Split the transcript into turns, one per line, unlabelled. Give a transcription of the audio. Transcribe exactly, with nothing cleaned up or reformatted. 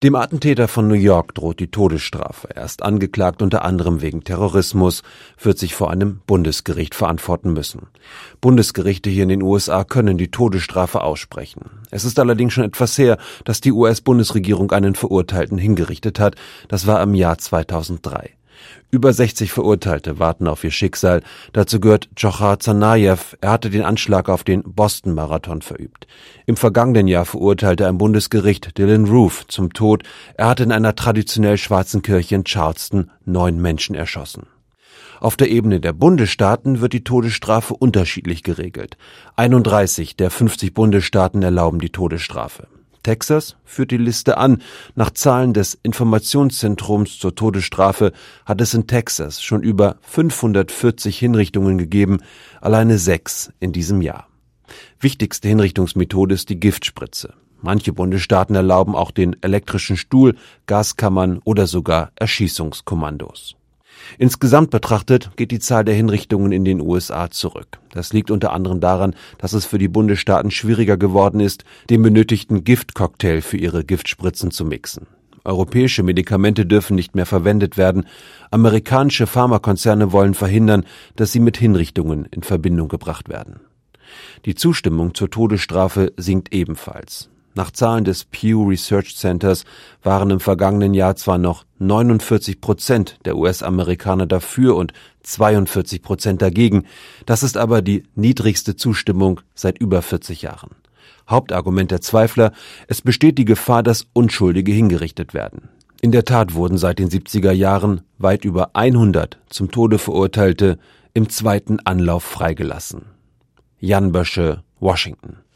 Dem Attentäter von New York droht die Todesstrafe. Er ist angeklagt unter anderem wegen Terrorismus, wird sich vor einem Bundesgericht verantworten müssen. Bundesgerichte hier in den U S A können die Todesstrafe aussprechen. Es ist allerdings schon etwas her, dass die U S-Bundesregierung einen Verurteilten hingerichtet hat. Das war im Jahr zweitausenddrei. Über sechzig Verurteilte warten auf ihr Schicksal. Dazu gehört Djokhar Tsarnaev. Er hatte den Anschlag auf den Boston-Marathon verübt. Im vergangenen Jahr verurteilte ein Bundesgericht Dylann Roof zum Tod. Er hatte in einer traditionell schwarzen Kirche in Charleston neun Menschen erschossen. Auf der Ebene der Bundesstaaten wird die Todesstrafe unterschiedlich geregelt. einunddreißig der fünfzig Bundesstaaten erlauben die Todesstrafe. Texas führt die Liste an. Nach Zahlen des Informationszentrums zur Todesstrafe hat es in Texas schon über fünfhundertvierzig Hinrichtungen gegeben, alleine sechs in diesem Jahr. Wichtigste Hinrichtungsmethode ist die Giftspritze. Manche Bundesstaaten erlauben auch den elektrischen Stuhl, Gaskammern oder sogar Erschießungskommandos. Insgesamt betrachtet geht die Zahl der Hinrichtungen in den U S A zurück. Das liegt unter anderem daran, dass es für die Bundesstaaten schwieriger geworden ist, den benötigten Giftcocktail für ihre Giftspritzen zu mixen. Europäische Medikamente dürfen nicht mehr verwendet werden. Amerikanische Pharmakonzerne wollen verhindern, dass sie mit Hinrichtungen in Verbindung gebracht werden. Die Zustimmung zur Todesstrafe sinkt ebenfalls. Nach Zahlen des Pew Research Centers waren im vergangenen Jahr zwar noch neunundvierzig Prozent der U S-Amerikaner dafür und zweiundvierzig Prozent dagegen. Das ist aber die niedrigste Zustimmung seit über vierzig Jahren. Hauptargument der Zweifler: Es besteht die Gefahr, dass Unschuldige hingerichtet werden. In der Tat wurden seit den siebziger Jahren weit über hundert zum Tode Verurteilte im zweiten Anlauf freigelassen. Jan Bösche, Washington.